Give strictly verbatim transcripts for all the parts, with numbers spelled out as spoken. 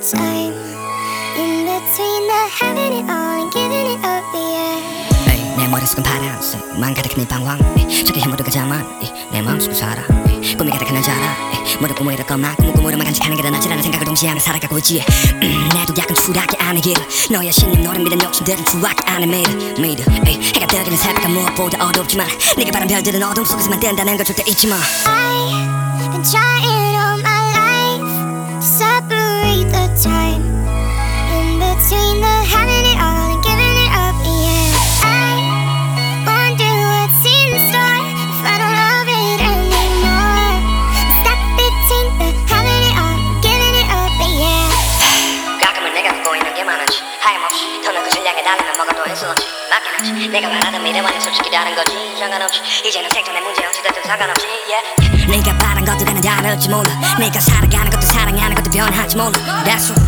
time in between the having it all and giving it up, yeah. 에이, 내 머릿속은 파란색만 가득한 이 방황 저기 힘으로 가자만 내 마음속을 살아 꿈이 가득한 날 자라 모두 꿈을 잃을 것만 꿈을 꿈으로만 간직하는 게 더 낫지라는 생각을 동시에 하며 살아가고 있지. 음, 나도 약간 추락이 아닌 길 너의 신념 너를 믿은 욕심들은 추락이 아닌 믿음 믿음 에이, 해가 뜨기는 새벽은 무엇보다 어둡지만 네가 바란 별들은 어둠 속에서만 뜬다는 걸 절대 잊지 마. I've been trying all my life to separate the time in between the having it all and giving it up, yeah. I wonder what's in store if I don't love it anymore. Stuck between the having it all and giving it up, yeah. 가끔은 내가 갖고 있는 게 많았지 하염없이 더 넓은 향해 달리면 뭐가 더 있었지 맞긴 하지 내가 말하던 미래와는 솔직히 다른 거지 상관없이 이제는 생존의 문제 어찌됐든 상관없이 yeah. 네가 바란 것도 나는 다를지 몰라 네가 살아가는 것도 사랑하는 것도 변할지 몰라 That's right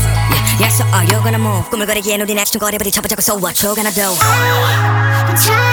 yeah, yeah, so are you gonna move 꿈을 거리기엔 우린 액션 거리버리 쳐보자고 so what you gonna do I've been trying